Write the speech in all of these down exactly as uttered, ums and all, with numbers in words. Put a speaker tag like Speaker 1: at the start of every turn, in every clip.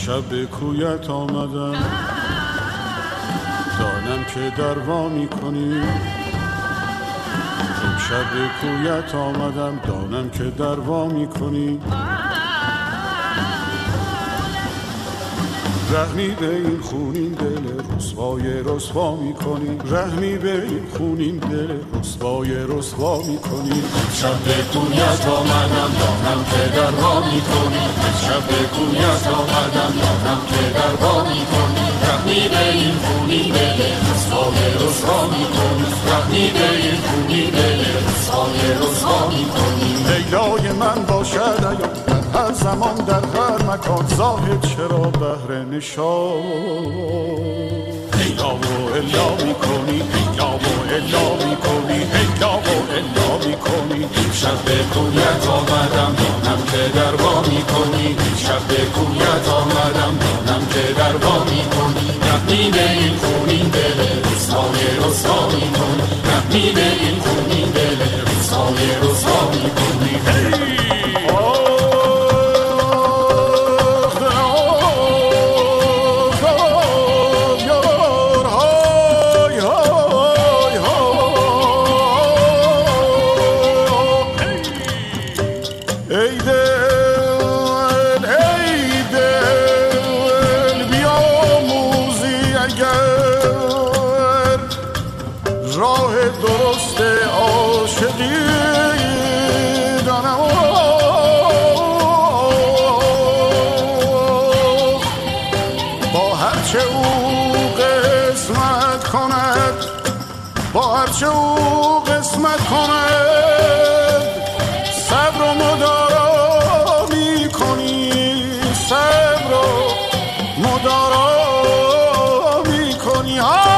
Speaker 1: امشب به کویت آمدم، دانم که دروا میکنی. امشب به کویت آمدم، دانم که دروا میکنی. رحمی به این خونین دل رسوای رسوا میکنی. رحمی به این خونین دل رسوای رسوا میکنی.
Speaker 2: امشب به کویت آمدم، دانم که دروا میکنی. امشب به کویت آمدم، دانم که دروا میکنی. رحمی به این خونین دل رسوای رسوا میکنی. رحمی به این خونین دل رسوای رسوا میکنی.
Speaker 1: لیلای من باشد ایام در هر زمان در هر مکان، زاهد چرا بهر نشان ایلا و الا میکنی. ایلا و الا میکنی. ایلا و الا میکنی.
Speaker 2: امشب به کویت آمدم، دانم که دروا میکنی. امشب به کویت آمدم، دانم که دروا میکنی. رحمی به این خونین دل رسوای رسوا میکنی. رحمی به این خونین دل رسوای رسوا میکنی.
Speaker 1: چه او قسمت کند، صبر و مدارا می کنی. صبر و مدارا می کنی.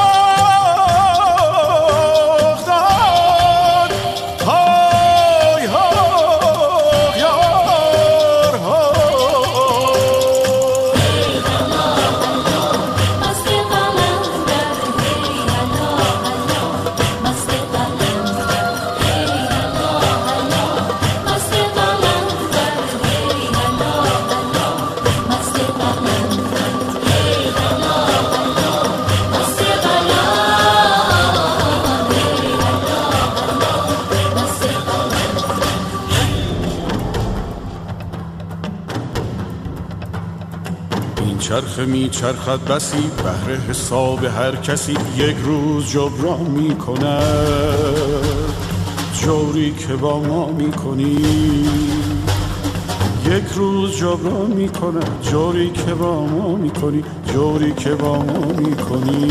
Speaker 1: چرخ می چرخد بسی بهر حساب هر کسی، یک روز جبران می کند جوری که با ما می کنی. یک روز جبران می کند جوری که با ما می کنی. جوری که با ما می کنی.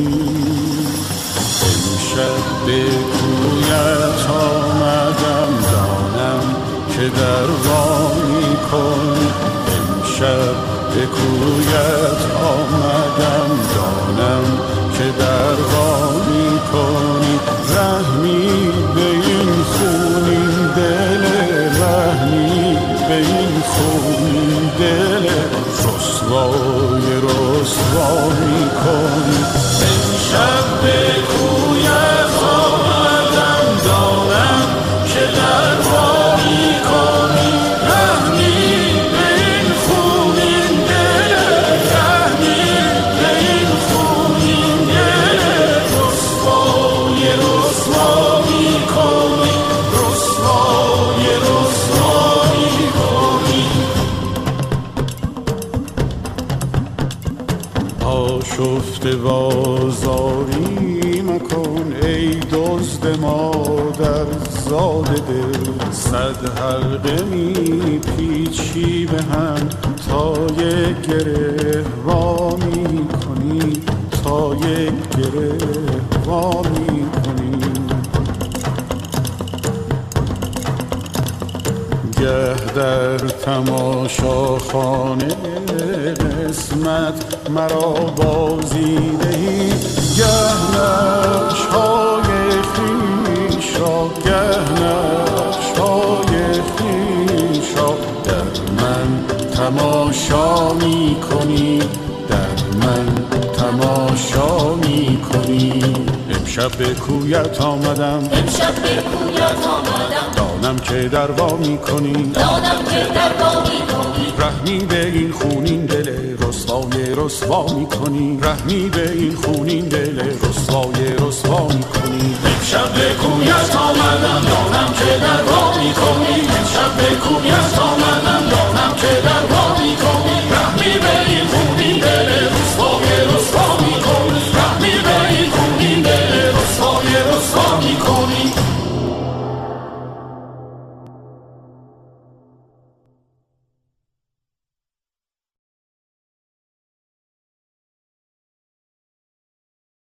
Speaker 1: امشب به کویت آمدم، دانم که دروا می کنی. امشب به کویت آمدم، دانم که دروا می کنی. رحمی به این خونین دل، رحمی به این خونین دل رسوای رسوا می کنی. امشب به کویت آمدم، دانم که دروا می کنی. رحمی به این خونین دل، رحمی به این خونین دل رسوای رسوا می کنی. رسوای رسوا می کنی. آشفته بازاری مکن ای دزد مادر زاده دل. صد حلقه می پیچی به هم تا یک گره وا می کنی. تا یک گره وا می کنی. گه در تماشاخانه قسمت مرا بازی دهی. گه نقش‌های خویش را، گه نقش‌های خویش را در من تماشا می کنی. در من تماشا می کنی. امشب به کویت آمدم،
Speaker 2: امشب به کویت آمدم،
Speaker 1: دانم که دروا می کنی.
Speaker 2: دانم که دروا می کنی.
Speaker 1: رحمی به این خونین دل رسوای رسوا میکنی، رحمی به این خونین دل رسوای رسوا میکنی.
Speaker 2: امشب به کویت آمدم دانم که در وا میکنی، امشب به کویت آمدم